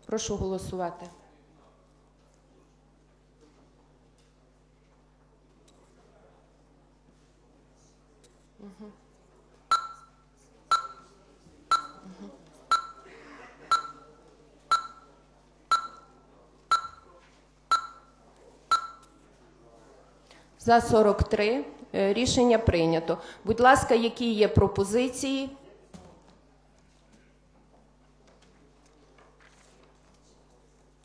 Прошу голосувати. За 43. Рішення прийнято. Будь ласка, які є пропозиції